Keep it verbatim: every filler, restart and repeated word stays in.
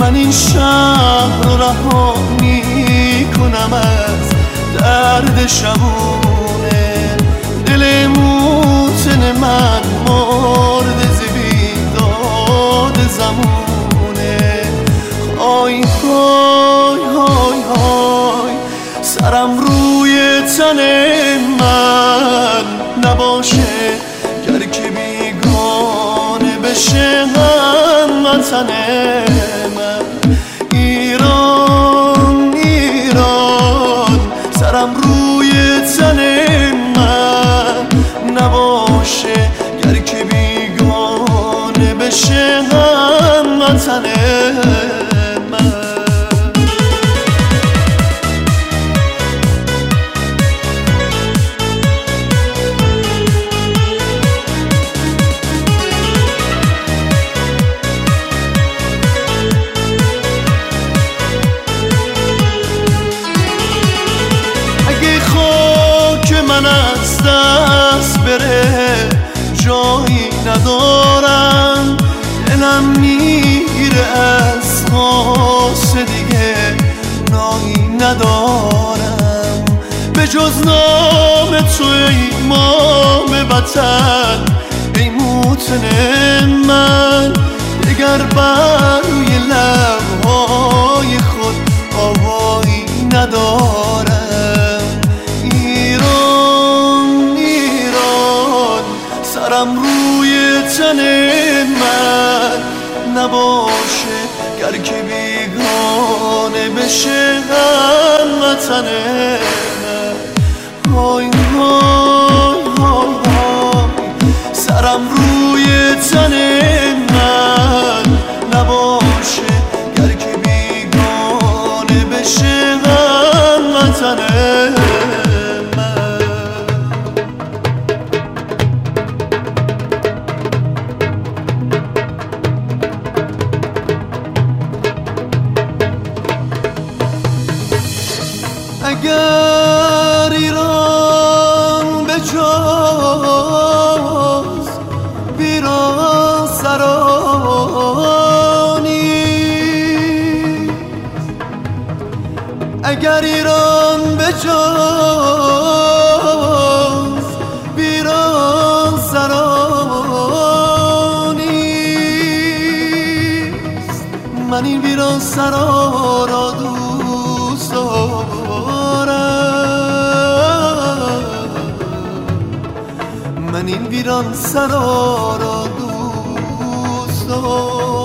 من این شهر رو رها میکنم از درد شبونه. دل موتن من مرد زبیداد زمونه. های های های های سرم روی تن من نباشه، گر که بیگانه بشه هموطن من. ایران ایران سرم روی تن من نباشه، گر که بیگانه بشه هموطن من. من از دست بره جایی ندارم، دلم میگیره از خاص دیگه نایی ندارم. به جز نام تو ای امام وطن، ای موطن من، دگر بر روی لبهای خود آوایی ندارم. سرم روی تن من نباشه، گر که بیگانه بشه هموطن من. های های های های سرم روی تن من نباشه، گر که بیگانه بشه هموطن من. اگر ایران به جز ویران سرانی، اگر ایران به جز ویران سرانی، من این ویران سرا را دوست دارم. من این ویران سرا را دوست دارم.